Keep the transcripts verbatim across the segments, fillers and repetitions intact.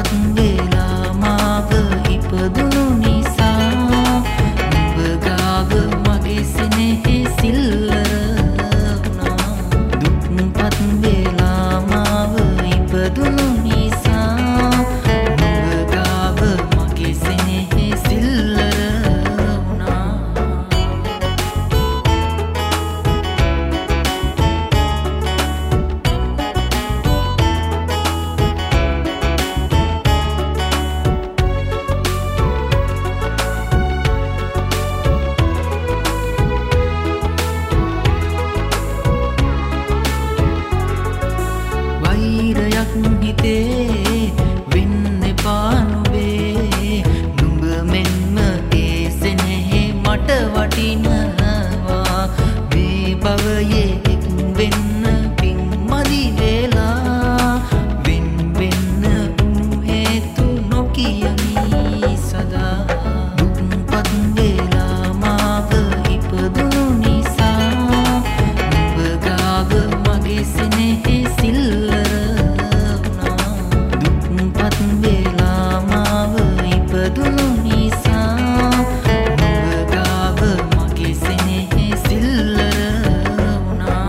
වෙලා මාව ඉපදුණු නිසා නුඹ ගාව මගේ සිනෙහි සිල්වර වුණා. දුක්පත් වෙලා මාව ඉපදුණු නිසා නුඹ ගාව මගේ සිනෙහි සිල්වර වුණා. වෛරයක් හිතේ වෙන්න එපා නුඹේ. නුඹ මෙන්ම ඒ සෙනෙහෙ මට වටිනවා. මේ භවයේ එක් වෙන්න පින් මදි වෙලා වෙන් වෙන්න උණු හේතු නොකියමි සදා. දුක්පත් වෙලා මාව ඉපදුණු නිසා නුඹ ගාව මගේ සිනෙහි සිල්වර වුණා. දුක්පත් වෙලා මාව ඉපදුණු නිසා නුඹ ගාව මගේ සිනෙහි සිල්වර වුණා.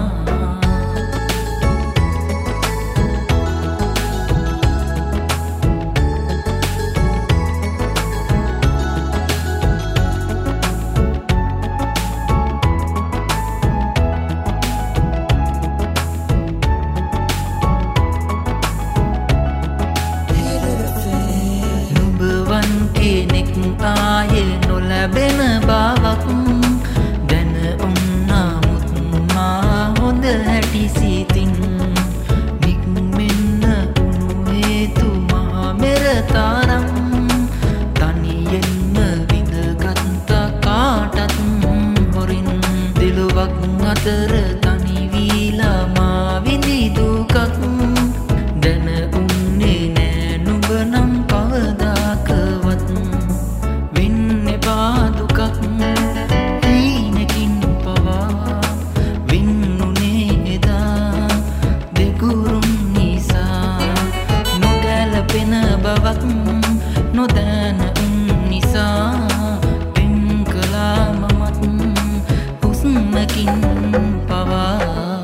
නුඹවන් කෙනෙක් ආයේ නොලැබෙන බවක් දැන උන්නමුත් මා හොඳ හැටි සිතින් නික්මෙන්න උණු හේතු මහා මෙර තරම් තනියෙන්ම විඳගත් කාටත් හොරින් දිලුවක් අතර තනි වීලා මා විඳි දුකක් දැන උන්නේ නෑ නුඹ නම් කවදාකවත් වෙන්න එපා දුකක් හීනකින් පවා වෙන්නුනේ එදා දෙගුරුන් නිසා නොගැලපෙන බවක් නොදැන උන් නිසා පෙම් කළා මමත් හුස්මකින් පවා